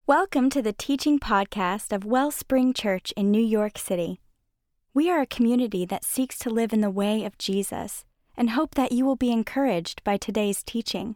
Welcome to the teaching podcast of Wellspring Church in New York City. We are a community that seeks to live in the way of Jesus and hope that you will be encouraged by today's teaching.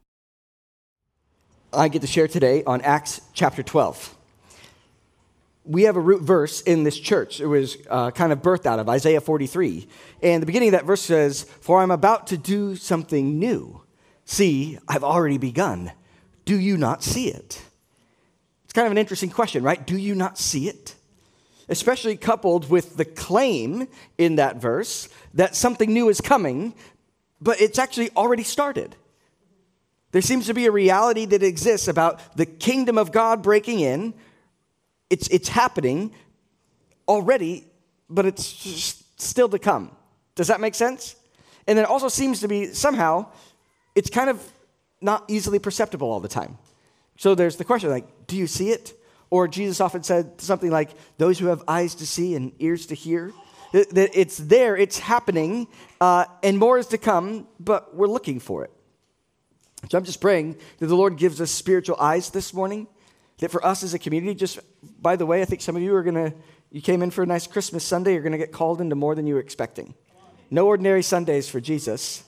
I get to share today on Acts chapter 12. We have a root verse in this church. It was kind of birthed out of Isaiah 43. And the beginning of that verse says, "For I'm about to do something new. See, I've already begun. Do you not see it?" It's kind of an interesting question, right? Do you not see it? Especially coupled with the claim in that verse that something new is coming, but it's actually already started. There seems to be a reality that exists about the kingdom of God breaking in. It's happening already, but it's just still to come. Does that make sense? And then it also seems to be somehow, it's kind of not easily perceptible all the time. So there's the question, like, do you see it? Or Jesus often said something like, those who have eyes to see and ears to hear. That it's there, it's happening, and more is to come, but we're looking for it. So I'm just praying that the Lord gives us spiritual eyes this morning, that for us as a community, just, by the way, I think some of you you came in for a nice Christmas Sunday, you're going to get called into more than you were expecting. No ordinary Sundays for Jesus.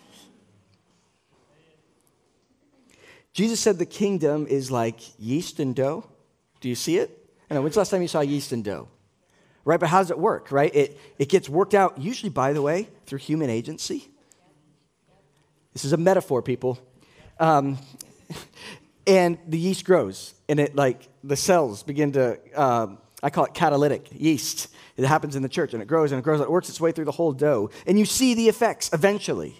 Jesus said the kingdom is like yeast and dough. Do you see it? I know, when's the last time you saw yeast and dough? Right, but how does it work, right? It gets worked out, usually, by the way, through human agency. This is a metaphor, people. And the yeast grows, and the cells begin to, I call it catalytic yeast. It happens in the church, and it grows, and it works its way through the whole dough. And you see the effects eventually.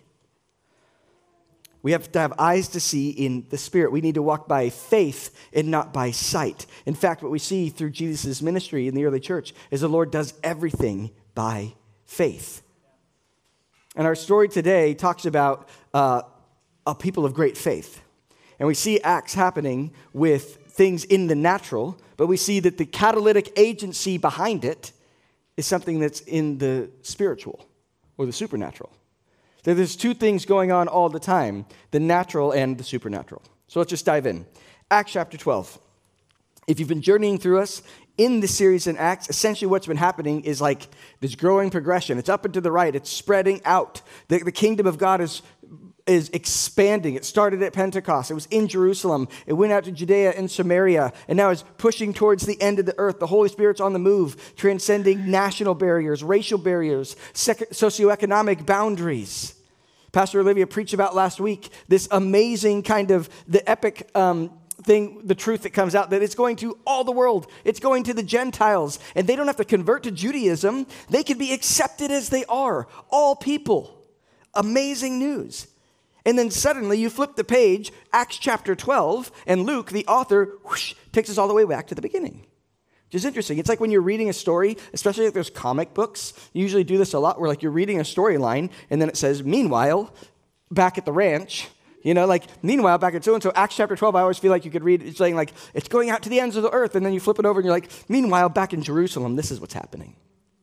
We have to have eyes to see in the Spirit. We need to walk by faith and not by sight. In fact, what we see through Jesus' ministry in the early church is the Lord does everything by faith. And our story today talks about a people of great faith. And we see acts happening with things in the natural, but we see that the catalytic agency behind it is something that's in the spiritual or the supernatural. There's two things going on all the time, the natural and the supernatural. So let's just dive in. Acts chapter 12. If you've been journeying through us in this series in Acts, essentially what's been happening is like this growing progression. It's up and to the right. It's spreading out. The kingdom of God is expanding. It started at Pentecost. It was in Jerusalem. It went out to Judea and Samaria, and now it's pushing towards the end of the earth. The Holy Spirit's on the move, transcending national barriers, racial barriers, socioeconomic boundaries. Pastor Olivia preached about last week this amazing kind of the epic thing, the truth that comes out, that it's going to all the world. It's going to the Gentiles, and they don't have to convert to Judaism. They can be accepted as they are, all people. Amazing news. And then suddenly you flip the page, Acts chapter 12, and Luke, the author, takes us all the way back to the beginning. Which is interesting. It's like when you're reading a story, especially if there's comic books, you usually do this a lot, where like you're reading a storyline, and then it says, meanwhile, back at the ranch, meanwhile, back at so-and-so, Acts chapter 12, I always feel like you could read it saying like, it's going out to the ends of the earth, and then you flip it over and you're like, meanwhile, back in Jerusalem, this is what's happening.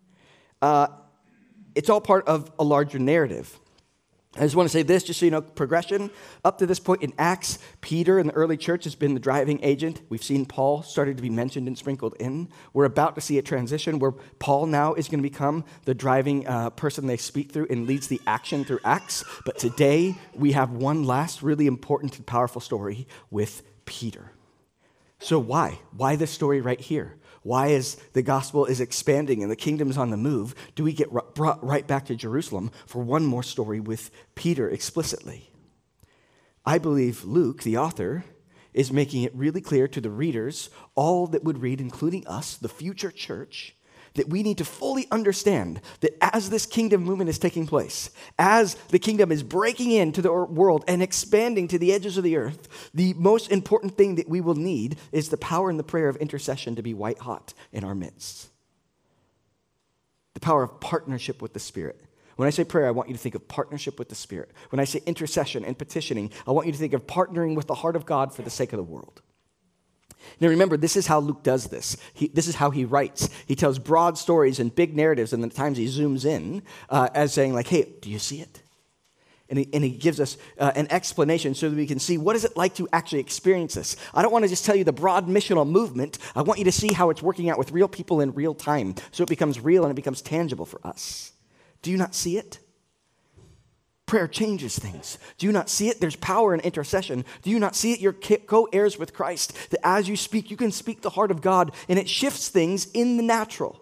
It's all part of a larger narrative. I just want to say this, just so you know, progression. Up to this point in Acts, Peter in the early church has been the driving agent. We've seen Paul started to be mentioned and sprinkled in. We're about to see a transition where Paul now is going to become the driving person they speak through and leads the action through Acts. But today, we have one last really important and powerful story with Peter. So why? Why this story right here? Why, as the gospel is expanding and the kingdom is on the move, do we get brought right back to Jerusalem for one more story with Peter explicitly? I believe Luke, the author, is making it really clear to the readers, all that would read, including us, the future church, that we need to fully understand that as this kingdom movement is taking place, as the kingdom is breaking into the world and expanding to the edges of the earth, the most important thing that we will need is the power and the prayer of intercession to be white hot in our midst. The power of partnership with the Spirit. When I say prayer, I want you to think of partnership with the Spirit. When I say intercession and petitioning, I want you to think of partnering with the heart of God for the sake of the world. Now remember, this is how Luke does this. This is how he writes. He tells broad stories and big narratives, and then at times he zooms in as saying like, hey, do you see it? and he gives us an explanation so that we can see what is it like to actually experience this. I don't want to just tell you the broad missional movement. I want you to see how it's working out with real people in real time so it becomes real and it becomes tangible for us. Do you not see it? Prayer changes things. Do you not see it? There's power in intercession. Do you not see it? You're co-heirs with Christ. That as you speak, you can speak the heart of God, and it shifts things in the natural.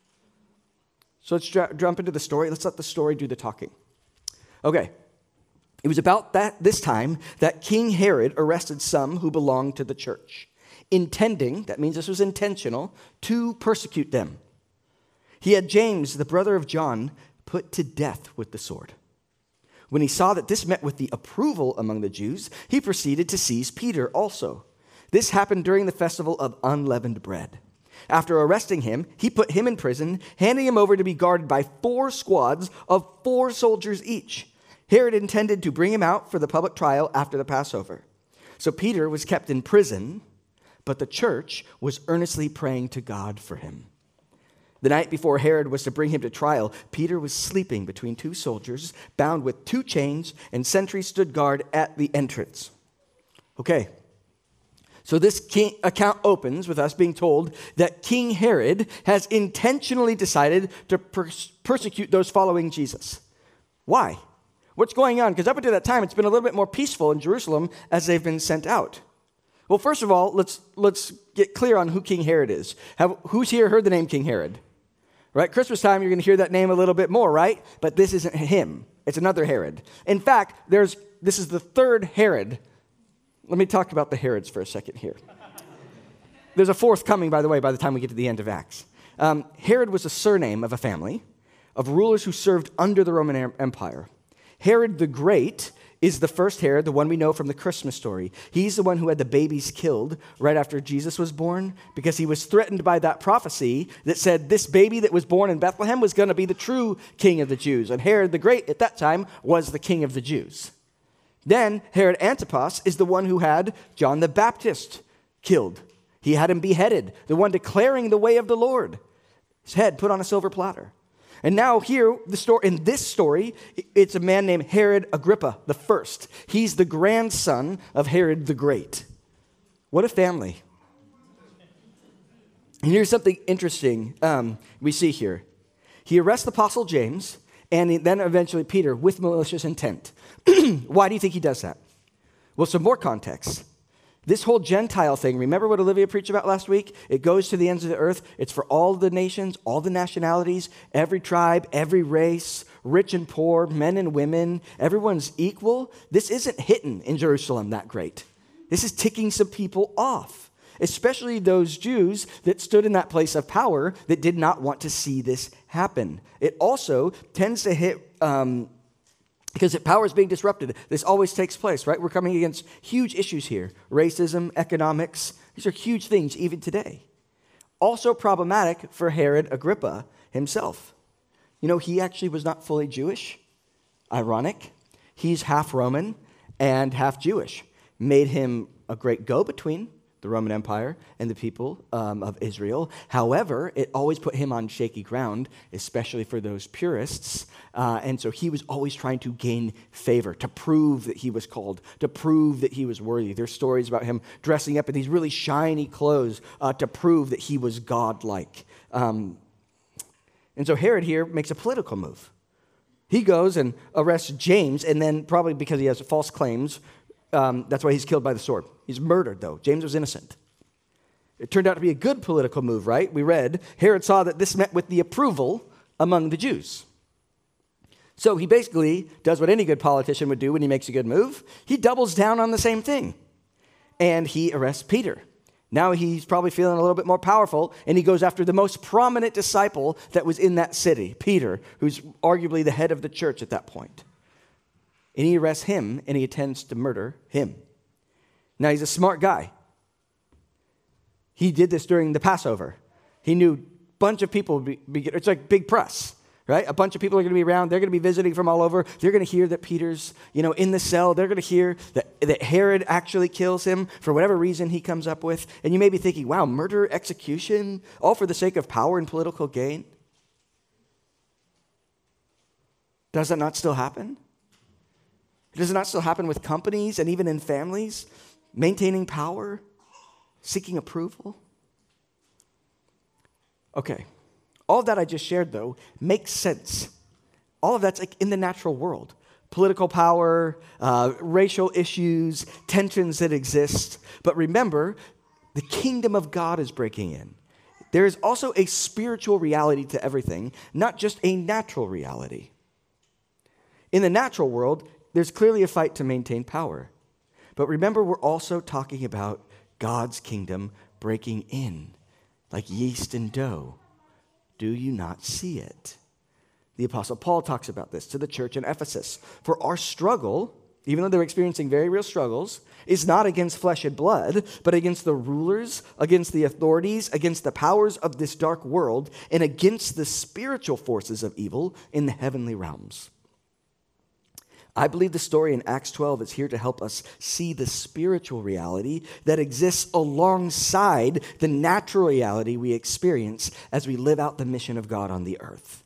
So let's jump into the story. Let's let the story do the talking. Okay. It was about this time that King Herod arrested some who belonged to the church, intending, that means this was intentional, to persecute them. He had James, the brother of John, put to death with the sword. When he saw that this met with the approval among the Jews, he proceeded to seize Peter also. This happened during the festival of unleavened bread. After arresting him, he put him in prison, handing him over to be guarded by 4 squads of 4 soldiers each. Herod intended to bring him out for the public trial after the Passover. So Peter was kept in prison, but the church was earnestly praying to God for him. The night before Herod was to bring him to trial, Peter was sleeping between 2 soldiers, bound with 2 chains, and sentries stood guard at the entrance. Okay, so this account opens with us being told that King Herod has intentionally decided to persecute those following Jesus. Why? What's going on? Because up until that time, it's been a little bit more peaceful in Jerusalem as they've been sent out. Well, first of all, let's get clear on who King Herod is. Who's here heard the name King Herod? Right? Christmas time, you're going to hear that name a little bit more, right? But this isn't him. It's another Herod. In fact, this is the 3rd Herod. Let me talk about the Herods for a second here. There's a 4th coming, by the way, by the time we get to the end of Acts. Herod was a surname of a family of rulers who served under the Roman Empire. Herod the Great is the first Herod, the one we know from the Christmas story. He's the one who had the babies killed right after Jesus was born because he was threatened by that prophecy that said this baby that was born in Bethlehem was going to be the true king of the Jews. And Herod the Great at that time was the king of the Jews. Then Herod Antipas is the one who had John the Baptist killed. He had him beheaded, the one declaring the way of the Lord. His head put on a silver platter. And now here, in this story, it's a man named Herod Agrippa the First. He's the grandson of Herod the Great. What a family. And here's something interesting we see here. He arrests the Apostle James and then eventually Peter with malicious intent. Why do you think he does that? Well, some more context. This whole Gentile thing, remember what Olivia preached about last week? It goes to the ends of the earth. It's for all the nations, all the nationalities, every tribe, every race, rich and poor, men and women. Everyone's equal. This isn't hitting in Jerusalem that great. This is ticking some people off, especially those Jews that stood in that place of power that did not want to see this happen. It also tends to hit... because if power is being disrupted, this always takes place, right? We're coming against huge issues here. Racism, economics, these are huge things even today. Also problematic for Herod Agrippa himself. You know, he actually was not fully Jewish. Ironic. He's half Roman and half Jewish. Made him a great go-between the Roman Empire and the people of Israel. However, it always put him on shaky ground, especially for those purists. And so he was always trying to gain favor, to prove that he was called, to prove that he was worthy. There's stories about him dressing up in these really shiny clothes to prove that he was godlike. And so Herod here makes a political move. He goes and arrests James, and then probably because he has false claims, that's why he's killed by the sword. He's murdered, though. James was innocent. It turned out to be a good political move, right? We read, Herod saw that this met with the approval among the Jews. So he basically does what any good politician would do when he makes a good move. He doubles down on the same thing. And he arrests Peter. Now he's probably feeling a little bit more powerful, and he goes after the most prominent disciple that was in that city, Peter, who's arguably the head of the church at that point. And he arrests him, and he intends to murder him. Now, he's a smart guy. He did this during the Passover. He knew a bunch of people would be it's like big press, right? A bunch of people are going to be around. They're going to be visiting from all over. They're going to hear that Peter's, in the cell. They're going to hear that Herod actually kills him for whatever reason he comes up with. And you may be thinking, wow, murder, execution, all for the sake of power and political gain? Does that not still happen? Does it not still happen with companies and even in families? Maintaining power, seeking approval? Okay, all of that I just shared, though, makes sense. All of that's like in the natural world. Political power, racial issues, tensions that exist. But remember, the kingdom of God is breaking in. There is also a spiritual reality to everything, not just a natural reality. In the natural world, there's clearly a fight to maintain power. But remember, we're also talking about God's kingdom breaking in, like yeast and dough. Do you not see it? The Apostle Paul talks about this to the church in Ephesus. For our struggle, even though they're experiencing very real struggles, is not against flesh and blood, but against the rulers, against the authorities, against the powers of this dark world, and against the spiritual forces of evil in the heavenly realms. I believe the story in Acts 12 is here to help us see the spiritual reality that exists alongside the natural reality we experience as we live out the mission of God on the earth.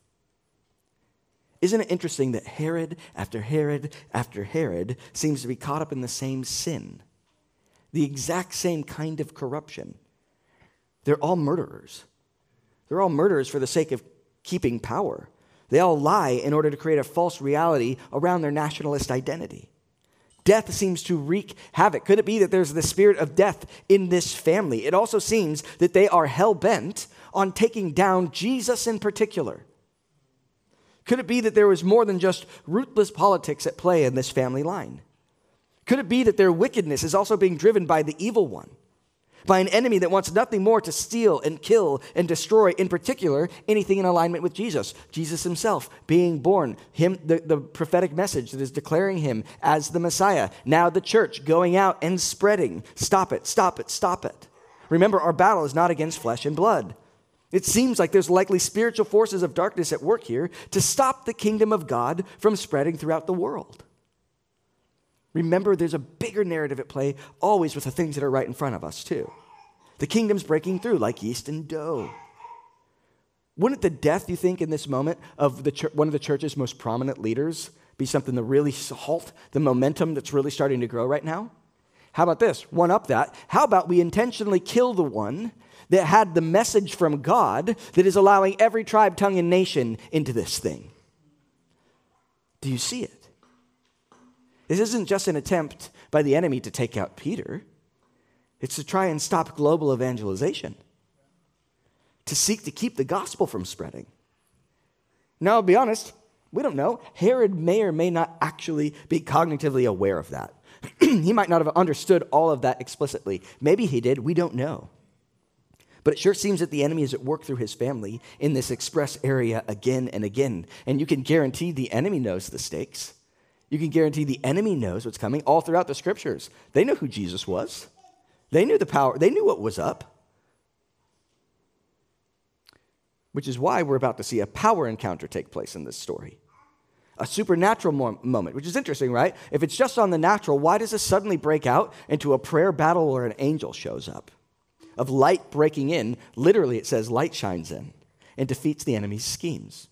Isn't it interesting that Herod after Herod after Herod seems to be caught up in the same sin? The exact same kind of corruption. They're all murderers. They're all murderers for the sake of keeping power. They all lie in order to create a false reality around their nationalist identity. Death seems to wreak havoc. Could it be that there's the spirit of death in this family? It also seems that they are hell-bent on taking down Jesus in particular. Could it be that there was more than just ruthless politics at play in this family line? Could it be that their wickedness is also being driven by the evil one? By an enemy that wants nothing more to steal and kill and destroy, in particular, anything in alignment with Jesus. Jesus himself being born, the prophetic message that is declaring him as the Messiah. Now the church going out and spreading. Stop it, stop it, stop it. Remember, our battle is not against flesh and blood. It seems like there's likely spiritual forces of darkness at work here to stop the kingdom of God from spreading throughout the world. Remember, there's a bigger narrative at play always with the things that are right in front of us, too. The kingdom's breaking through like yeast and dough. Wouldn't the death, you think, in this moment of one of the church's most prominent leaders be something to really halt the momentum that's really starting to grow right now? How about this? One up that. How about we intentionally kill the one that had the message from God that is allowing every tribe, tongue, and nation into this thing? Do you see it? This isn't just an attempt by the enemy to take out Peter. It's to try and stop global evangelization, to seek to keep the gospel from spreading. Now, I'll be honest, we don't know. Herod may or may not actually be cognitively aware of that. He might not have understood all of that explicitly. Maybe he did. We don't know. But it sure seems that the enemy is at work through his family in this express area again and again. And you can guarantee the enemy knows the stakes. You can guarantee the enemy knows what's coming all throughout the scriptures. They know who Jesus was. They knew the power. They knew what was up. Which is why we're about to see a power encounter take place in this story. A supernatural moment, which is interesting, right? If it's just on the natural, why does this suddenly break out into a prayer battle where an angel shows up? Of light breaking in, literally it says light shines in and defeats the enemy's schemes.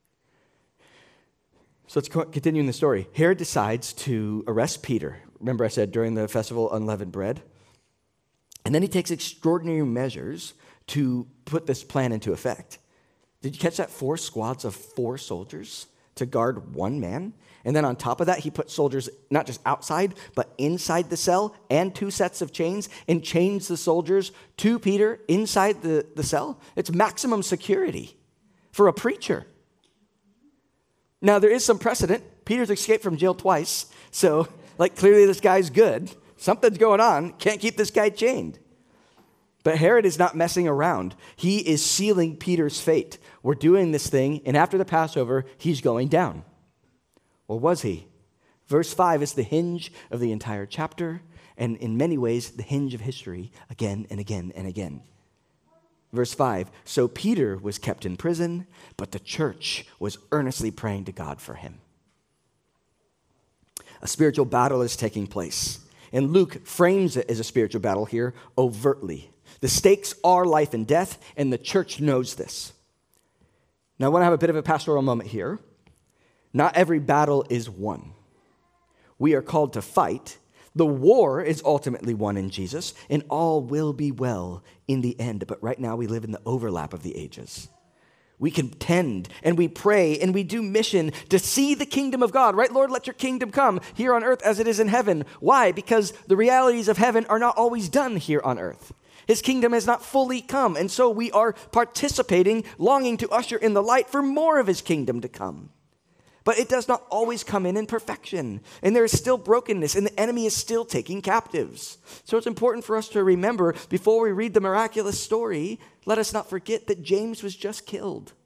So let's continue in the story. Herod decides to arrest Peter. Remember I said during the festival unleavened bread? And then he takes extraordinary measures to put this plan into effect. Did you catch that? 4 squads of 4 soldiers to guard one man. And then on top of that, he put soldiers not just outside, but inside the cell and 2 sets of chains and chains the soldiers to Peter inside the cell. It's maximum security for a preacher. Now, there is some precedent. Peter's escaped from jail twice. So, clearly this guy's good. Something's going on. Can't keep this guy chained. But Herod is not messing around. He is sealing Peter's fate. We're doing this thing, and after the Passover, he's going down. Or was he? Verse 5 is the hinge of the entire chapter, and in many ways, the hinge of history again and again and again. Verse 5, so Peter was kept in prison, but the church was earnestly praying to God for him. A spiritual battle is taking place, and Luke frames it as a spiritual battle here overtly. The stakes are life and death, and the church knows this. Now, I want to have a bit of a pastoral moment here. Not every battle is won. We are called to fight. The war is ultimately won in Jesus, and all will be well in the end. But right now we live in the overlap of the ages. We contend and we pray and we do mission to see the kingdom of God, right? Lord, let your kingdom come here on earth as it is in heaven. Why? Because the realities of heaven are not always done here on earth. His kingdom has not fully come, and so we are participating, longing to usher in the light for more of his kingdom to come. But it does not always come in perfection, and there is still brokenness, and the enemy is still taking captives. So it's important for us to remember, before we read the miraculous story, let us not forget that James was just killed.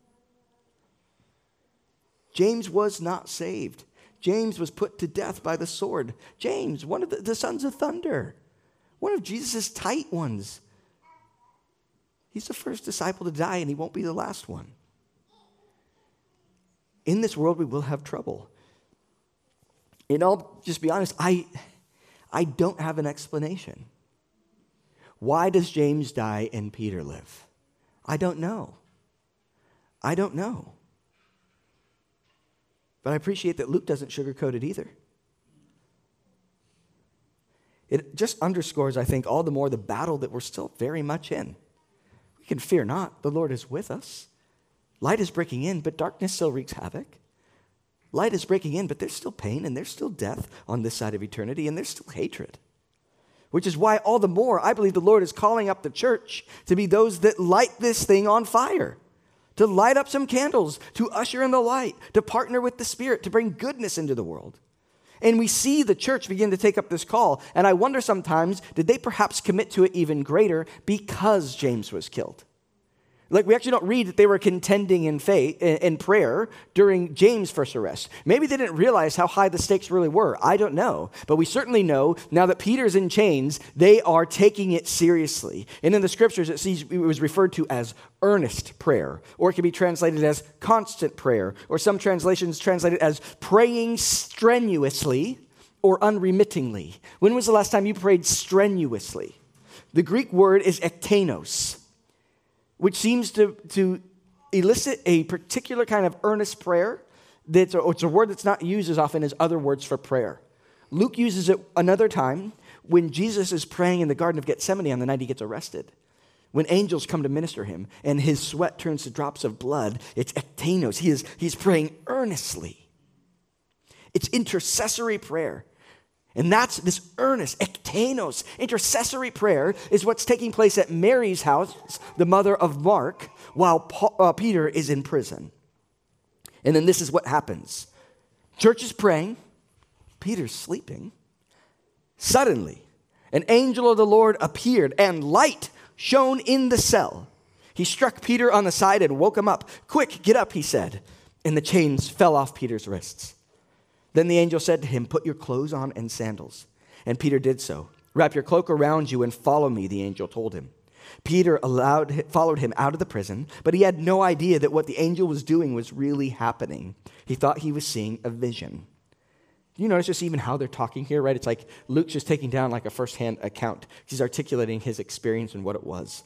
James was not saved. James was put to death by the sword. James, one of the sons of thunder, one of Jesus' tight ones. He's the first disciple to die, and he won't be the last one. In this world, we will have trouble. And I'll just be honest, I don't have an explanation. Why does James die and Peter live? I don't know. I don't know. But I appreciate that Luke doesn't sugarcoat it either. It just underscores, I think, all the more the battle that we're still very much in. We can fear not. The Lord is with us. Light is breaking in, but darkness still wreaks havoc. Light is breaking in, but there's still pain and there's still death on this side of eternity, and there's still hatred. Which is why all the more I believe the Lord is calling up the church to be those that light this thing on fire, to light up some candles, to usher in the light, to partner with the Spirit, to bring goodness into the world. And we see the church begin to take up this call, and I wonder sometimes, did they perhaps commit to it even greater because James was killed? Like, we actually don't read that they were contending in faith, in prayer during James' first arrest. Maybe they didn't realize how high the stakes really were. I don't know. But we certainly know now that Peter's in chains, they are taking it seriously. And in the scriptures, it was referred to as earnest prayer, or it can be translated as constant prayer, or some translations translate it as praying strenuously or unremittingly. When was the last time you prayed strenuously? The Greek word is ektenos, which seems to elicit a particular kind of earnest prayer. It's a word that's not used as often as other words for prayer. Luke uses it another time when Jesus is praying in the Garden of Gethsemane on the night he gets arrested. When angels come to minister him and his sweat turns to drops of blood, it's ektenos. He's praying earnestly. It's intercessory prayer. And that's this earnest, ektenos, intercessory prayer is what's taking place at Mary's house, the mother of Mark, while Peter is in prison. And then this is what happens. Church is praying. Peter's sleeping. Suddenly, an angel of the Lord appeared, and light shone in the cell. He struck Peter on the side and woke him up. "Quick, get up," he said. And the chains fell off Peter's wrists. Then the angel said to him, "Put your clothes on and sandals." And Peter did so. "Wrap your cloak around you and follow me," the angel told him. Peter followed him out of the prison, but he had no idea that what the angel was doing was really happening. He thought he was seeing a vision. You notice just even how they're talking here, right? It's like Luke's just taking down like a firsthand account. He's articulating his experience and what it was.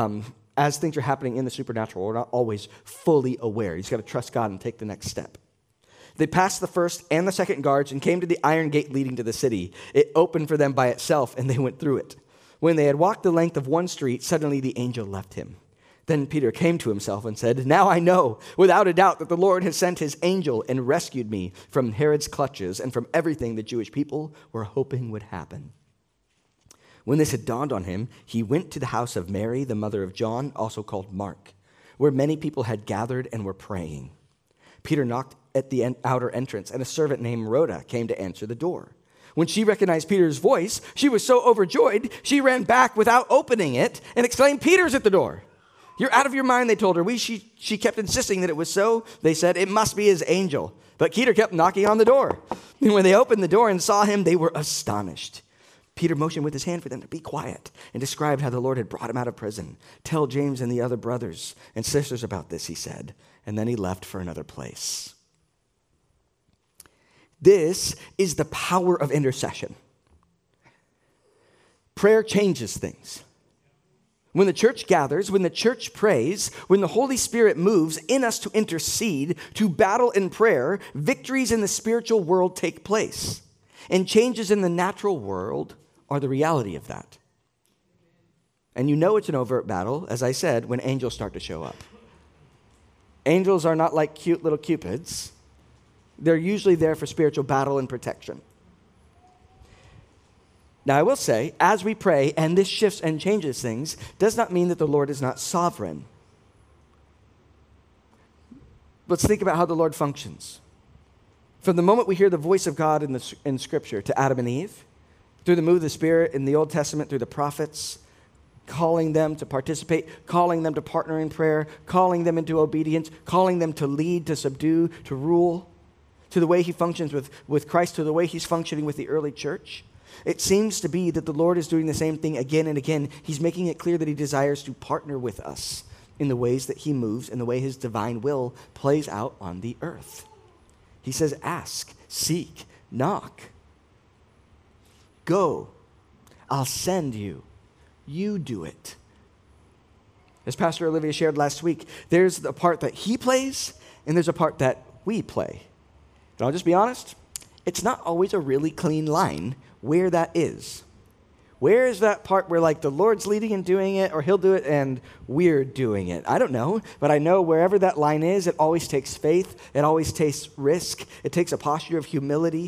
As things are happening in the supernatural, we're not always fully aware. You just got to trust God and take the next step. They passed the first and the second guards and came to the iron gate leading to the city. It opened for them by itself, and they went through it. When they had walked the length of one street, suddenly the angel left him. Then Peter came to himself and said, "Now I know, without a doubt, that the Lord has sent his angel and rescued me from Herod's clutches and from everything the Jewish people were hoping would happen." When this had dawned on him, he went to the house of Mary, the mother of John, also called Mark, where many people had gathered and were praying. Peter knocked at the outer entrance, and a servant named Rhoda came to answer the door. When she recognized Peter's voice, she was so overjoyed, she ran back without opening it and exclaimed, "Peter's at the door." "You're out of your mind," they told her. She kept insisting that it was so. They said, "It must be his angel." But Peter kept knocking on the door. And when they opened the door and saw him, they were astonished. Peter motioned with his hand for them to be quiet and described how the Lord had brought him out of prison. "Tell James and the other brothers and sisters about this," he said. And then he left for another place. This is the power of intercession. Prayer changes things. When the church gathers, when the church prays, when the Holy Spirit moves in us to intercede, to battle in prayer, victories in the spiritual world take place. And changes in the natural world are the reality of that. And you know it's an overt battle, as I said, when angels start to show up. Angels are not like cute little cupids. They're usually there for spiritual battle and protection. Now, I will say, as we pray, and this shifts and changes things, does not mean that the Lord is not sovereign. Let's think about how the Lord functions. From the moment we hear the voice of God in Scripture to Adam and Eve, through the move of the Spirit in the Old Testament, through the prophets, calling them to participate, calling them to partner in prayer, calling them into obedience, calling them to lead, to subdue, to rule, to the way he functions with Christ, to the way he's functioning with the early church. It seems to be that the Lord is doing the same thing again and again. He's making it clear that he desires to partner with us in the ways that he moves and the way his divine will plays out on the earth. He says, ask, seek, knock. Go, I'll send you. You do it. As Pastor Olivia shared last week, there's the part that he plays and there's a part that we play. And I'll just be honest, it's not always a really clean line where that is. Where is that part where like the Lord's leading and doing it, or he'll do it and we're doing it? I don't know, but I know wherever that line is, it always takes faith. It always takes risk. It takes a posture of humility.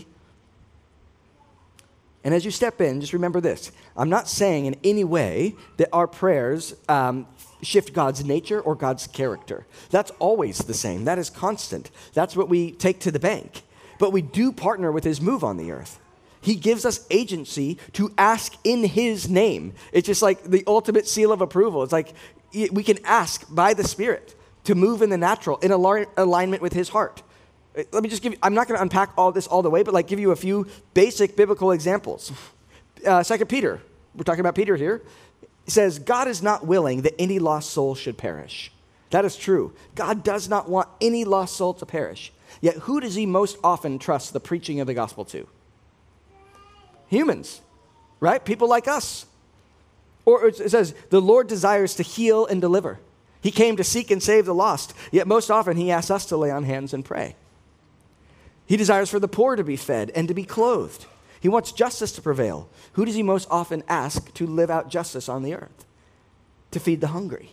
And as you step in, just remember this. I'm not saying in any way that our prayers shift God's nature or God's character. That's always the same. That is constant. That's what we take to the bank. But we do partner with his move on the earth. He gives us agency to ask in his name. It's just like the ultimate seal of approval. It's like we can ask by the Spirit to move in the natural, in alignment with his heart. Let me just give you, I'm not going to unpack all this all the way, but like give you a few basic biblical examples. 2 Peter, we're talking about Peter here, says, God is not willing that any lost soul should perish. That is true. God does not want any lost soul to perish. Yet who does he most often trust the preaching of the gospel to? Humans, right? People like us. Or it says, the Lord desires to heal and deliver. He came to seek and save the lost. Yet most often he asks us to lay on hands and pray. He desires for the poor to be fed and to be clothed. He wants justice to prevail. Who does he most often ask to live out justice on the earth? To feed the hungry.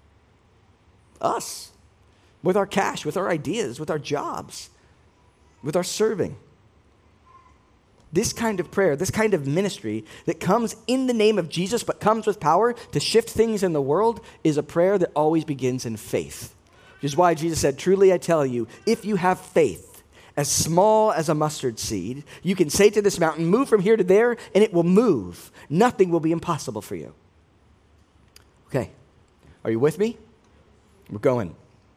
Us. With our cash, with our ideas, with our jobs, with our serving. This kind of prayer, this kind of ministry that comes in the name of Jesus but comes with power to shift things in the world is a prayer that always begins in faith. Which is why Jesus said, truly I tell you, if you have faith as small as a mustard seed, you can say to this mountain, move from here to there, and it will move. Nothing will be impossible for you. Okay, are you with me? We're going.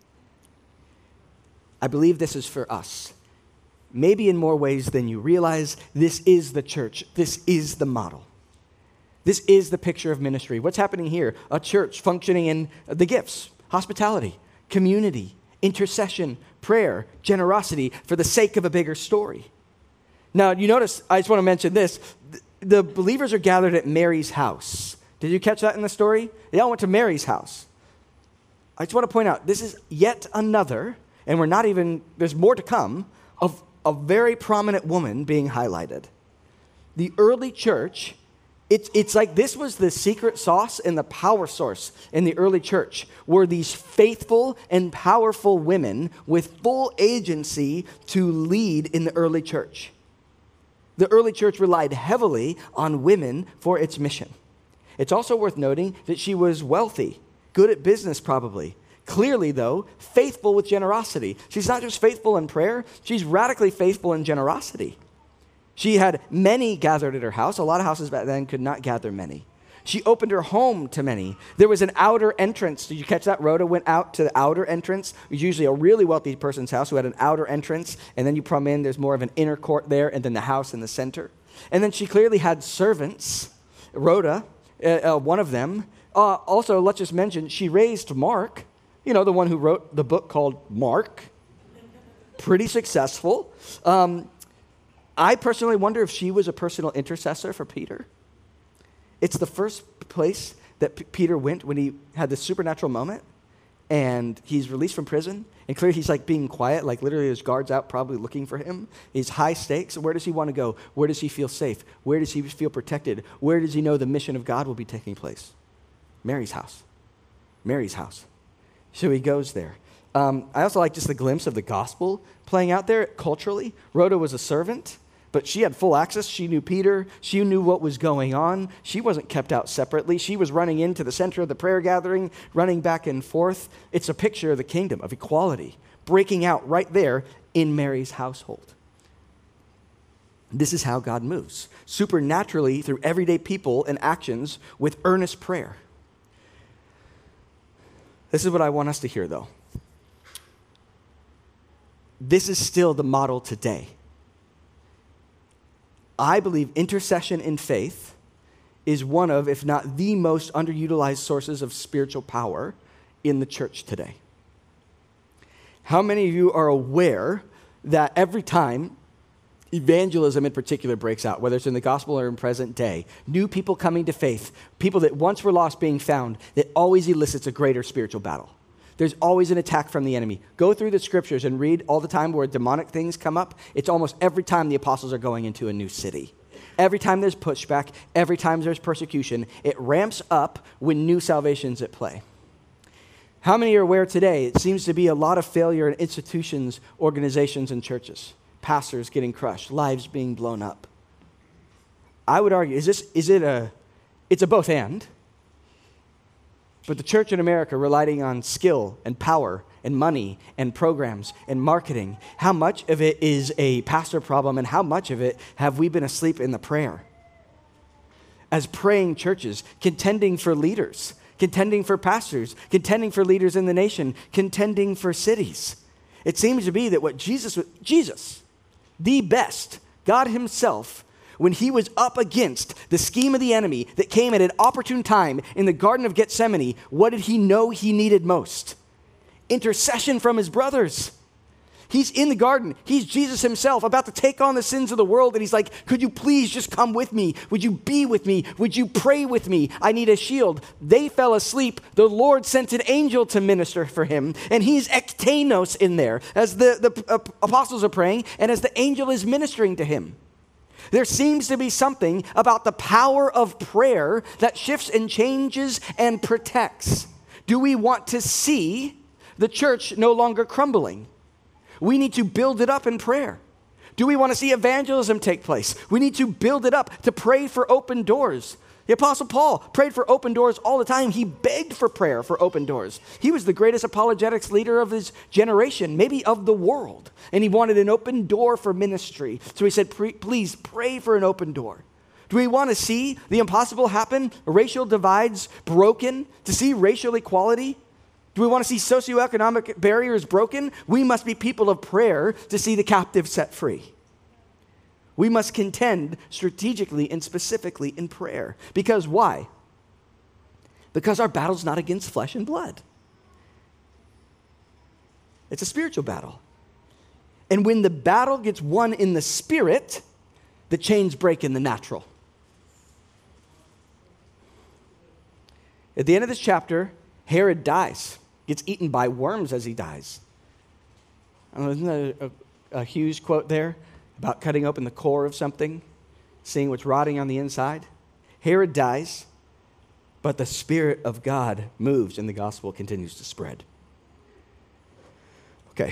I believe this is for us. Maybe in more ways than you realize, this is the church. This is the model. This is the picture of ministry. What's happening here? A church functioning in the gifts, hospitality, community, intercession, prayer, generosity for the sake of a bigger story. Now, you notice, I just want to mention this. The believers are gathered at Mary's house. Did you catch that in the story? They all went to Mary's house. I just want to point out, this is yet another, and there's more to come, of a very prominent woman being highlighted. The early church, it's like this was the secret sauce and the power source in the early church, were these faithful and powerful women with full agency to lead in the early church. The early church relied heavily on women for its mission. It's also worth noting that she was wealthy, good at business probably. Clearly, though, faithful with generosity. She's not just faithful in prayer, she's radically faithful in generosity. She had many gathered at her house. A lot of houses back then could not gather many. She opened her home to many. There was an outer entrance. Did you catch that? Rhoda went out to the outer entrance. It was usually a really wealthy person's house who had an outer entrance, and then you come in, there's more of an inner court there, and then the house in the center. And then she clearly had servants. Rhoda, one of them. Also, let's just mention, she raised Mark. You know, the one who wrote the book called Mark. Pretty successful. I personally wonder if she was a personal intercessor for Peter. It's the first place that Peter went when he had this supernatural moment. and he's released from prison, and clearly he's like being quiet, like literally there's guards out probably looking for him. He's high stakes. Where does he want to go? Where does he feel safe? Where does he feel protected? Where does he know the mission of God will be taking place? Mary's house. Mary's house. So he goes there. I also like just the glimpse of the gospel playing out there culturally. Rhoda was a servant, but she had full access. She knew Peter. She knew what was going on. She wasn't kept out separately. She was running into the center of the prayer gathering, running back and forth. It's a picture of the kingdom, of equality, breaking out right there in Mary's household. This is how God moves, supernaturally through everyday people and actions with earnest prayer. This is what I want us to hear, though. This is still the model today. I believe intercession in faith is one of, if not the most underutilized sources of spiritual power in the church today. How many of you are aware that every time evangelism in particular breaks out, whether it's in the gospel or in present day, new people coming to faith, people that once were lost being found, that always elicits a greater spiritual battle? There's always an attack from the enemy. Go through the scriptures and read all the time where demonic things come up. It's almost every time the apostles are going into a new city. Every time there's pushback, every time there's persecution, it ramps up when new salvation's at play. How many are aware today it seems to be a lot of failure in institutions, organizations, and churches? Pastors getting crushed, lives being blown up. I would argue, it's a both and. But the church in America relying on skill and power and money and programs and marketing, how much of it is a pastor problem and how much of it have we been asleep in the prayer? As praying churches, contending for leaders, contending for pastors, contending for leaders in the nation, contending for cities. It seems to be that what Jesus, the best, God himself, when he was up against the scheme of the enemy that came at an opportune time in the Garden of Gethsemane, what did he know he needed most? Intercession from his brothers. He's in the garden. He's Jesus himself about to take on the sins of the world. And he's like, could you please just come with me? Would you be with me? Would you pray with me? I need a shield. They fell asleep. The Lord sent an angel to minister for him. And he's ektenos in there as the apostles are praying and as the angel is ministering to him. There seems to be something about the power of prayer that shifts and changes and protects. Do we want to see the church no longer crumbling? We need to build it up in prayer. Do we want to see evangelism take place? We need to build it up to pray for open doors. The Apostle Paul prayed for open doors all the time. He begged for prayer for open doors. He was the greatest apologetics leader of his generation, maybe of the world. And he wanted an open door for ministry. So he said, please pray for an open door. Do we want to see the impossible happen? Racial divides broken? To see racial equality? Do we want to see socioeconomic barriers broken? We must be people of prayer to see the captive set free. We must contend strategically and specifically in prayer. Because why? Because our battle's not against flesh and blood. It's a spiritual battle. And when the battle gets won in the spirit, the chains break in the natural. At the end of this chapter, Herod dies, gets eaten by worms as he dies. I don't know, isn't that a huge quote there? About cutting open the core of something, seeing what's rotting on the inside. Herod dies, but the Spirit of God moves and the gospel continues to spread. Okay.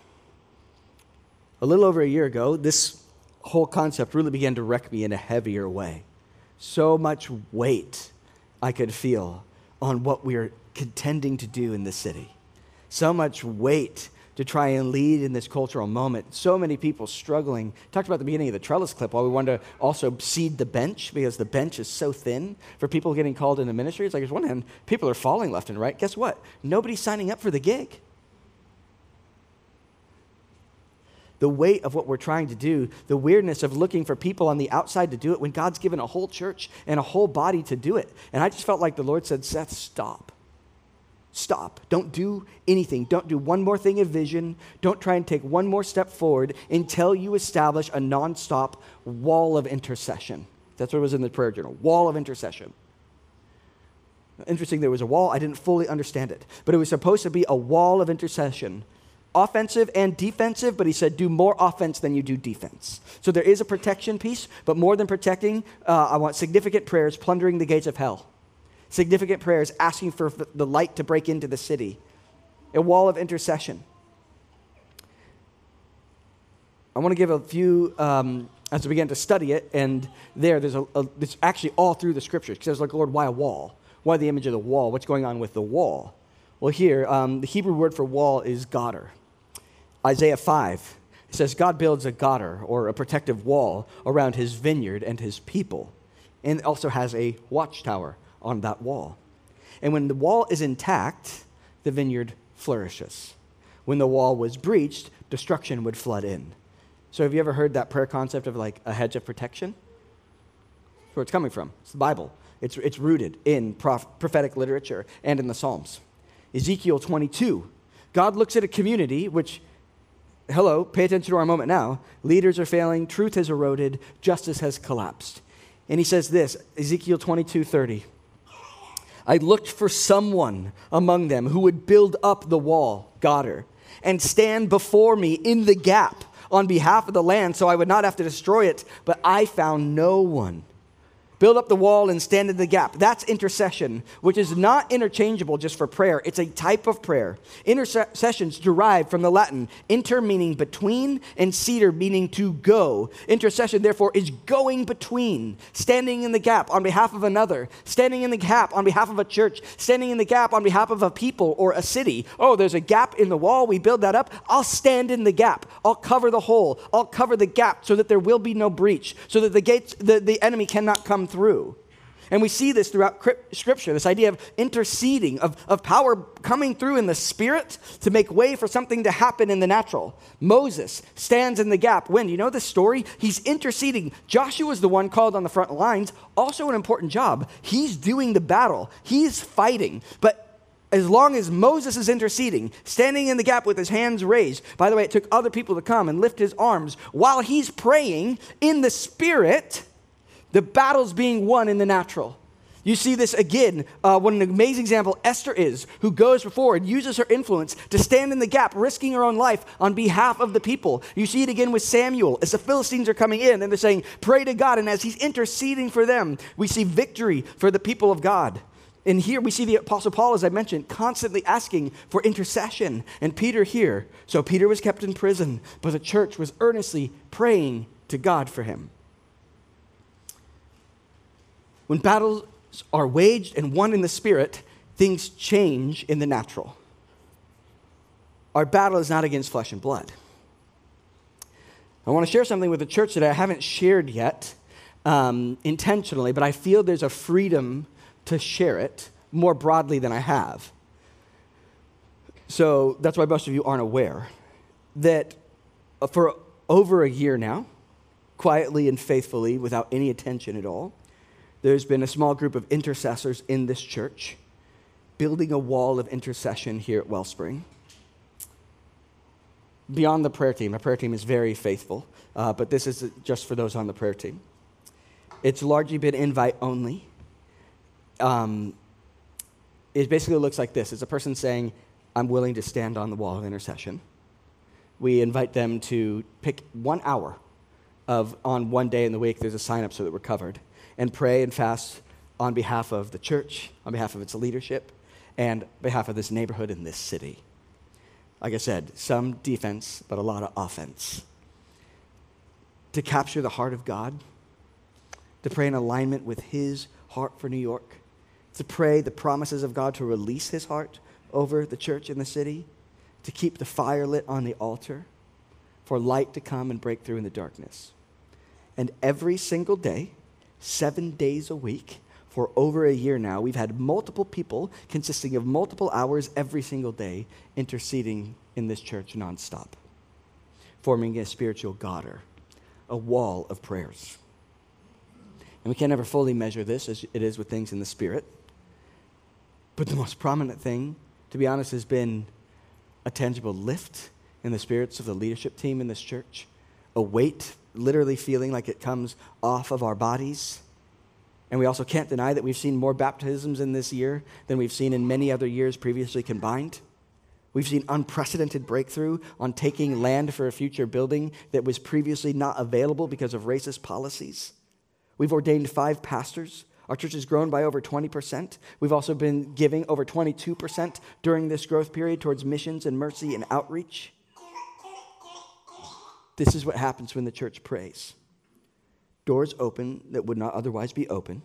A little over a year ago, this whole concept really began to wreck me in a heavier way. So much weight I could feel on what we are contending to do in this city. So much weight to try and lead in this cultural moment. So many people struggling. Talked about the beginning of the trellis clip while we wanted to also seed the bench because the bench is so thin for people getting called into ministry. It's like, on one hand, people are falling left and right. Guess what? Nobody's signing up for the gig. The weight of what we're trying to do, the weirdness of looking for people on the outside to do it when God's given a whole church and a whole body to do it. And I just felt like the Lord said, Seth, stop. Stop. Don't do anything. Don't do one more thing of vision. Don't try and take one more step forward until you establish a nonstop wall of intercession. That's what was in the prayer journal, wall of intercession. Interesting, there was a wall. I didn't fully understand it. But it was supposed to be a wall of intercession, offensive and defensive, but he said do more offense than you do defense. So there is a protection piece, but more than protecting, I want significant prayers plundering the gates of hell. Significant prayers asking for the light to break into the city. A wall of intercession. I want to give a few, as we begin to study it, and there's actually all through the scriptures, because I was like, Lord, why a wall? Why the image of the wall? What's going on with the wall? Well, here, the Hebrew word for wall is gadar. Isaiah 5, it says, God builds a gadar, or a protective wall, around his vineyard and his people, and also has a watchtower on that wall. And when the wall is intact, the vineyard flourishes. When the wall was breached, destruction would flood in. So have you ever heard that prayer concept of like a hedge of protection? That's where it's coming from. It's the Bible. It's rooted in prophetic literature and in the Psalms. Ezekiel 22. God looks at a community which, hello, pay attention to our moment now. Leaders are failing, truth has eroded, justice has collapsed. And he says this, Ezekiel 22:30. I looked for someone among them who would build up the wall, gadar, and stand before me in the gap on behalf of the land so I would not have to destroy it, but I found no one. Build up the wall and stand in the gap. That's intercession, which is not interchangeable just for prayer. It's a type of prayer. Intercessions derive from the Latin inter meaning between and ceder meaning to go. Intercession, therefore, is going between, standing in the gap on behalf of another, standing in the gap on behalf of a church, standing in the gap on behalf of a people or a city. Oh, there's a gap in the wall. We build that up. I'll stand in the gap. I'll cover the hole. I'll cover the gap so that there will be no breach, so that the enemy cannot come through. And we see this throughout Scripture, this idea of interceding, of power coming through in the Spirit to make way for something to happen in the natural. Moses stands in the gap. When? You know the story? He's interceding. Joshua is the one called on the front lines, also an important job. He's doing the battle. He's fighting. But as long as Moses is interceding, standing in the gap with his hands raised, by the way, it took other people to come and lift his arms while he's praying in the Spirit, the battle's being won in the natural. You see this again, what an amazing example Esther is, who goes before and uses her influence to stand in the gap, risking her own life on behalf of the people. You see it again with Samuel, as the Philistines are coming in and they're saying, pray to God, and as he's interceding for them, we see victory for the people of God. And here we see the Apostle Paul, as I mentioned, constantly asking for intercession. And Peter here. So Peter was kept in prison, but the church was earnestly praying to God for him. When battles are waged and won in the Spirit, things change in the natural. Our battle is not against flesh and blood. I want to share something with the church that I haven't shared yet intentionally, but I feel there's a freedom to share it more broadly than I have. So that's why most of you aren't aware that for over a year now, quietly and faithfully, without any attention at all, there's been a small group of intercessors in this church building a wall of intercession here at Wellspring. Beyond the prayer team is very faithful, but this is just for those on the prayer team. It's largely been invite only. It basically looks like this. It's a person saying, I'm willing to stand on the wall of intercession. We invite them to pick 1 hour on one day in the week. There's a sign up so that we're covered, and pray and fast on behalf of the church, on behalf of its leadership, and on behalf of this neighborhood and this city. Like I said, some defense, but a lot of offense. To capture the heart of God, to pray in alignment with his heart for New York, to pray the promises of God to release his heart over the church and the city, to keep the fire lit on the altar, for light to come and break through in the darkness. And every single day, 7 days a week, for over a year now, we've had multiple people consisting of multiple hours every single day interceding in this church nonstop, forming a spiritual gadar, a wall of prayers. And we can never fully measure this as it is with things in the Spirit. But the most prominent thing, to be honest, has been a tangible lift in the spirits of the leadership team in this church, a weight literally feeling like it comes off of our bodies, And we also can't deny that we've seen more baptisms in this year than we've seen in many other years previously combined. We've seen unprecedented breakthrough on taking land for a future building that was previously not available because of racist policies. We've ordained 5 pastors. Our church has grown by over 20%. We've also been giving over 22% during this growth period towards missions and mercy and outreach. This is what happens when the church prays. Doors open that would not otherwise be open.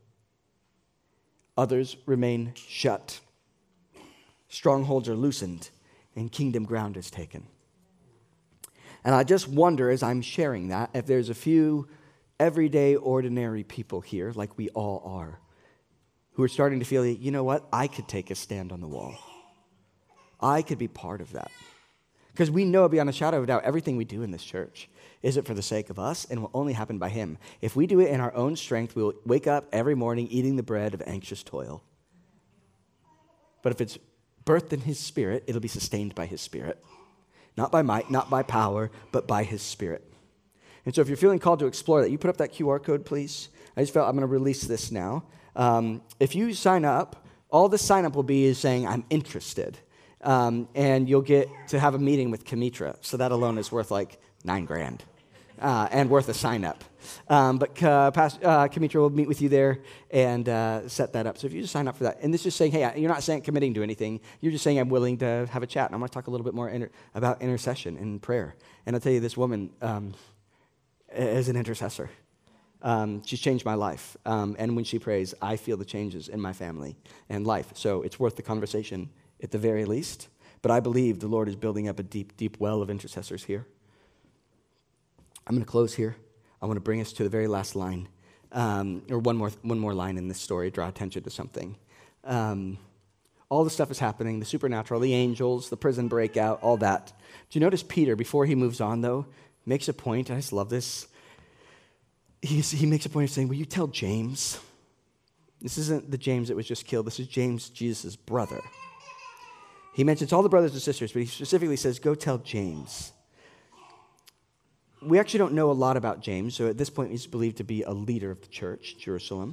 Others remain shut. Strongholds are loosened, and kingdom ground is taken. And I just wonder, as I'm sharing that, if there's a few everyday, ordinary people here, like we all are, who are starting to feel, you know what, I could take a stand on the wall. I could be part of that. Because we know beyond a shadow of a doubt, everything we do in this church isn't for the sake of us and will only happen by Him. If we do it in our own strength, we'll wake up every morning eating the bread of anxious toil. But if it's birthed in His Spirit, it'll be sustained by His Spirit. Not by might, not by power, but by His Spirit. And so if you're feeling called to explore that, you put up that QR code, please. I just felt I'm going to release this now. If you sign up, all the sign up will be is saying, I'm interested. And you'll get to have a meeting with Kamitra. So that alone is worth like $9,000 and worth a sign up. But Kamitra will meet with you there and set that up. So if you just sign up for that, and this is just saying, hey, you're not saying committing to anything. You're just saying I'm willing to have a chat. And I'm going to talk a little bit more about intercession and prayer. And I'll tell you, this woman is an intercessor. She's changed my life. And when she prays, I feel the changes in my family and life. So it's worth the conversation at the very least. But I believe the Lord is building up a deep, deep well of intercessors here. I'm going to close here. I want to bring us to the very last line, or one more line in this story, draw attention to something. All the stuff is happening, the supernatural, the angels, the prison breakout, all that. Do you notice Peter, before he moves on, though, makes a point, I just love this. He makes a point of saying, will you tell James? This isn't the James that was just killed. This is James, Jesus' brother. He mentions all the brothers and sisters, but he specifically says, go tell James. We actually don't know a lot about James, so at this point he's believed to be a leader of the church, Jerusalem.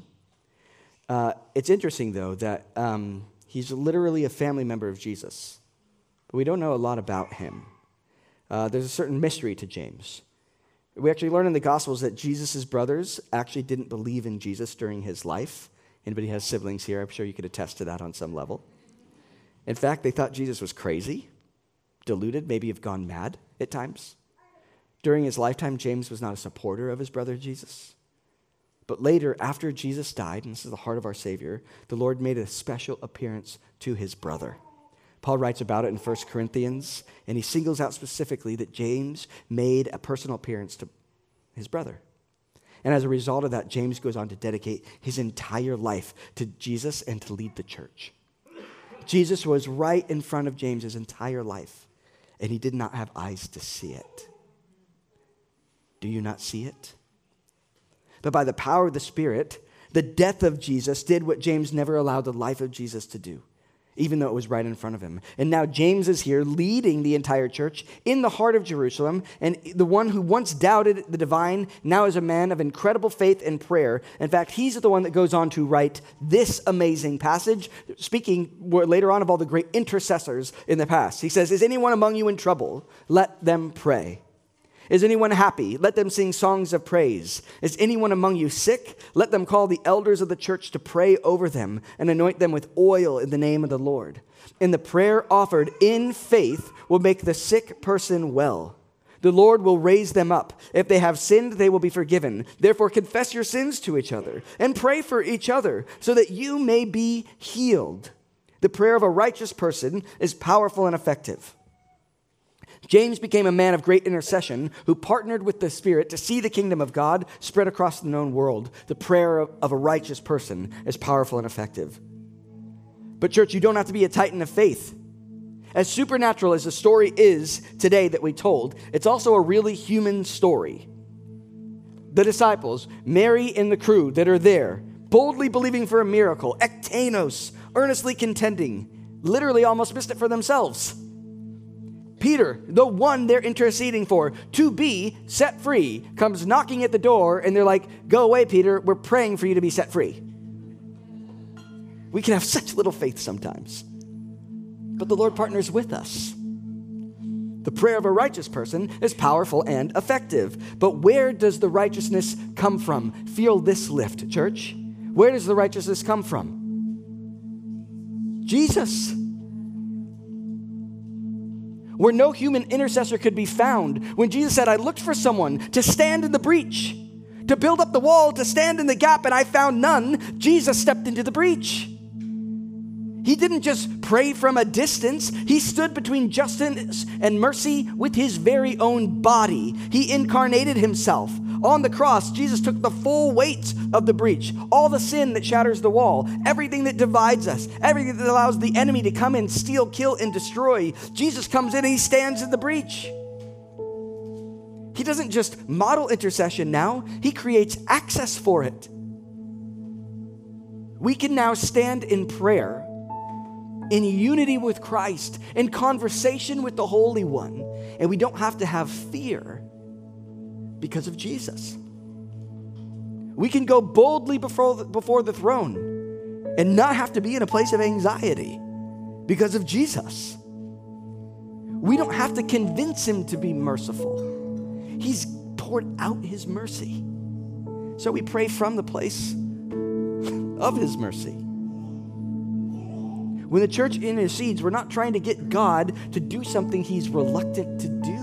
It's interesting, though, that he's literally a family member of Jesus, but we don't know a lot about him. There's a certain mystery to James. We actually learn in the Gospels that Jesus' brothers actually didn't believe in Jesus during his life. Anybody has siblings here? I'm sure you could attest to that on some level. In fact, they thought Jesus was crazy, deluded, maybe have gone mad at times. During his lifetime, James was not a supporter of his brother Jesus. But later, after Jesus died, and this is the heart of our Savior, the Lord made a special appearance to his brother. Paul writes about it in 1 Corinthians, and he singles out specifically that James made a personal appearance to his brother. And as a result of that, James goes on to dedicate his entire life to Jesus and to lead the church. Jesus was right in front of James his entire life, and he did not have eyes to see it. Do you not see it? But by the power of the Spirit, the death of Jesus did what James never allowed the life of Jesus to do, even though it was right in front of him. And now James is here leading the entire church in the heart of Jerusalem, and the one who once doubted the divine now is a man of incredible faith and prayer. In fact, he's the one that goes on to write this amazing passage, speaking later on of all the great intercessors in the past. He says, is anyone among you in trouble? Let them pray. Is anyone happy? Let them sing songs of praise. Is anyone among you sick? Let them call the elders of the church to pray over them and anoint them with oil in the name of the Lord. And the prayer offered in faith will make the sick person well. The Lord will raise them up. If they have sinned, they will be forgiven. Therefore, confess your sins to each other and pray for each other so that you may be healed. The prayer of a righteous person is powerful and effective. James became a man of great intercession who partnered with the Spirit to see the kingdom of God spread across the known world. The prayer of a righteous person is powerful and effective. But church, you don't have to be a titan of faith. As supernatural as the story is today that we told, it's also a really human story. The disciples, Mary and the crew that are there, boldly believing for a miracle, ektenos, earnestly contending, literally almost missed it for themselves. Peter, the one they're interceding for, to be set free, comes knocking at the door, and they're like, go away, Peter, we're praying for you to be set free. We can have such little faith sometimes. But the Lord partners with us. The prayer of a righteous person is powerful and effective. But where does the righteousness come from? Feel this lift, church. Where does the righteousness come from? Jesus. Where no human intercessor could be found. When Jesus said, I looked for someone to stand in the breach, to build up the wall, to stand in the gap, and I found none, Jesus stepped into the breach. He didn't just pray from a distance. He stood between justice and mercy with his very own body. He incarnated himself. On the cross, Jesus took the full weight of the breach, all the sin that shatters the wall, everything that divides us, everything that allows the enemy to come in, steal, kill, and destroy. Jesus comes in and he stands in the breach. He doesn't just model intercession now, he creates access for it. We can now stand in prayer, in unity with Christ, in conversation with the Holy One, and we don't have to have fear because of Jesus. We can go boldly before the throne and not have to be in a place of anxiety because of Jesus. We don't have to convince him to be merciful. He's poured out his mercy. So we pray from the place of his mercy. When the church intercedes, we're not trying to get God to do something he's reluctant to do.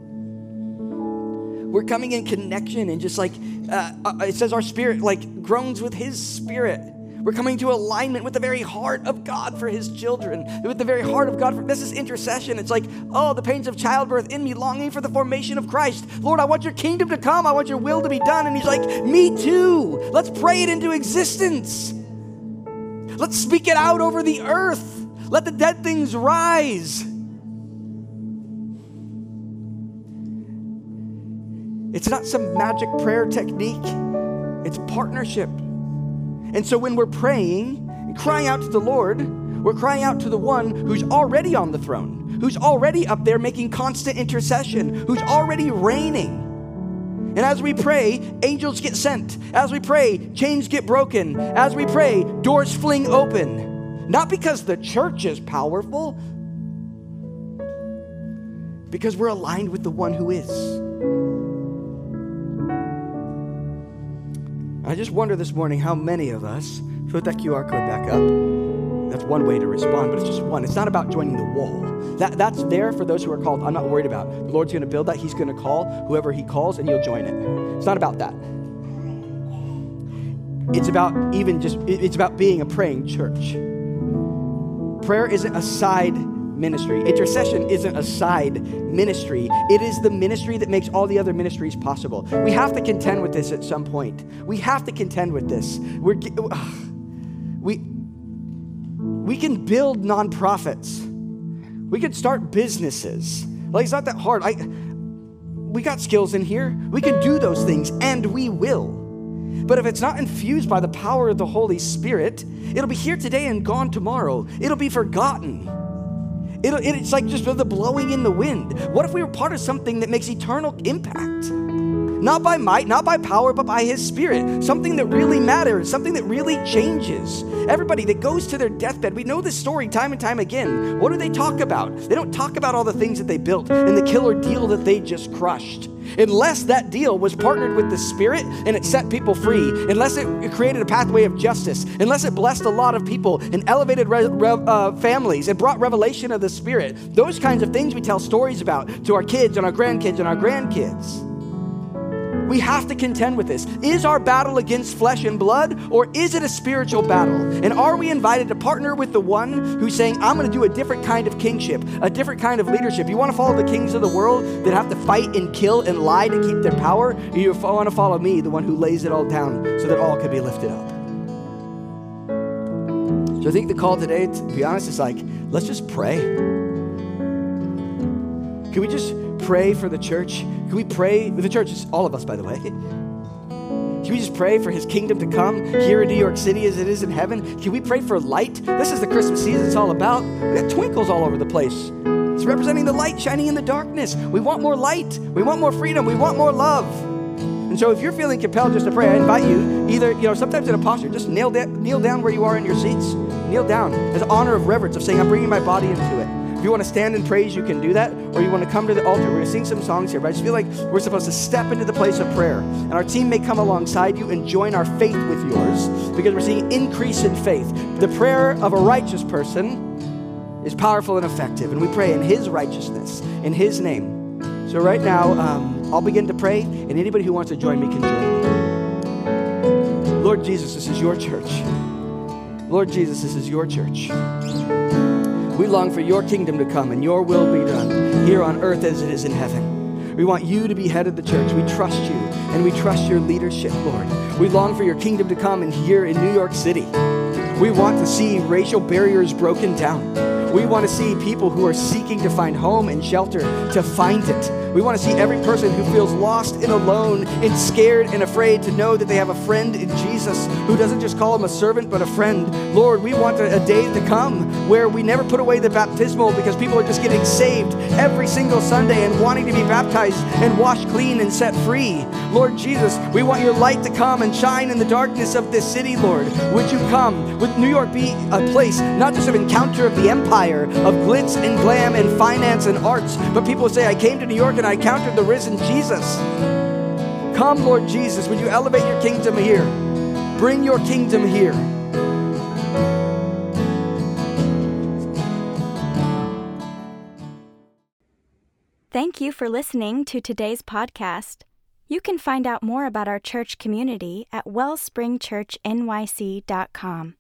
We're coming in connection and just like, it says our spirit like groans with his spirit. We're coming to alignment with the very heart of God for his children, with the very heart of God. This is intercession. It's like, oh, the pains of childbirth in me, longing for the formation of Christ. Lord, I want your kingdom to come. I want your will to be done. And he's like, me too. Let's pray it into existence. Let's speak it out over the earth. Let the dead things rise. It's not some magic prayer technique. It's partnership. And so when we're praying and crying out to the Lord, we're crying out to the one who's already on the throne, who's already up there making constant intercession, who's already reigning. And as we pray, angels get sent. As we pray, chains get broken. As we pray, doors fling open. Not because the church is powerful, because we're aligned with the one who is. I just wonder this morning how many of us, put that QR code back up. That's one way to respond, but it's just one. It's not about joining the wall. That's there for those who are called. I'm not worried about. The Lord's going to build that. He's going to call whoever he calls, and you'll join it. It's not about that. It's about it's about being a praying church. Prayer isn't a side ministry. Intercession isn't a side ministry. It is the ministry that makes all the other ministries possible. We have to contend with this at some point. We have to contend with this. We can build nonprofits. We can start businesses. Like, it's not that hard. We got skills in here. We can do those things, and we will. But if it's not infused by the power of the Holy Spirit, it'll be here today and gone tomorrow. It'll be forgotten. It's like just the blowing in the wind. What if we were part of something that makes eternal impact? Not by might, not by power, but by his Spirit. Something that really matters, something that really changes. Everybody that goes to their deathbed, we know this story time and time again. What do they talk about? They don't talk about all the things that they built and the killer deal that they just crushed. Unless that deal was partnered with the Spirit and it set people free, unless it created a pathway of justice, unless it blessed a lot of people and elevated families and brought revelation of the Spirit, those kinds of things we tell stories about to our kids and our grandkids and our grandkids. We have to contend with this. Is our battle against flesh and blood, or is it a spiritual battle? And are we invited to partner with the one who's saying, I'm going to do a different kind of kingship, a different kind of leadership? You want to follow the kings of the world that have to fight and kill and lie to keep their power? Or you want to follow me, the one who lays it all down so that all can be lifted up? So I think the call today, to be honest, is like, let's just pray. Can we just pray for the church? Can we pray for the church? It's all of us, by the way. Can we just pray for his kingdom to come here in New York City as it is in heaven? Can we pray for light? This is the Christmas season it's all about. We got twinkles all over the place. It's representing the light shining in the darkness. We want more light. We want more freedom. We want more love. And so if you're feeling compelled just to pray, I invite you either, sometimes in a posture, just kneel down where you are in your seats. Kneel down as an honor of reverence of saying, I'm bringing my body into it. If you want to stand and praise, you can do that, or you want to come to the altar. We're going to sing some songs here, but I just feel like we're supposed to step into the place of prayer. And our team may come alongside you and join our faith with yours, because we're seeing increase in faith. The prayer of a righteous person is powerful and effective, and we pray in his righteousness, in his name. So right now, I'll begin to pray, and anybody who wants to join me can join me. Lord Jesus, this is your church. Lord Jesus, this is your church. We long for your kingdom to come and your will be done here on earth as it is in heaven. We want you to be head of the church. We trust you and we trust your leadership, Lord. We long for your kingdom to come and here in New York City. We want to see racial barriers broken down. We want to see people who are seeking to find home and shelter to find it. We want to see every person who feels lost and alone and scared and afraid to know that they have a friend in Jesus who doesn't just call him a servant but a friend. Lord, we want a day to come where we never put away the baptismal because people are just getting saved every single Sunday and wanting to be baptized and washed clean and set free. Lord Jesus, we want your light to come and shine in the darkness of this city, Lord. Would you come? Would New York be a place not just of encounter of the empire, of glitz and glam and finance and arts, but people would say, I came to New York and I encountered the risen Jesus. Come, Lord Jesus, would you elevate your kingdom here? Bring your kingdom here. Thank you for listening to today's podcast. You can find out more about our church community at wellspringchurchnyc.com.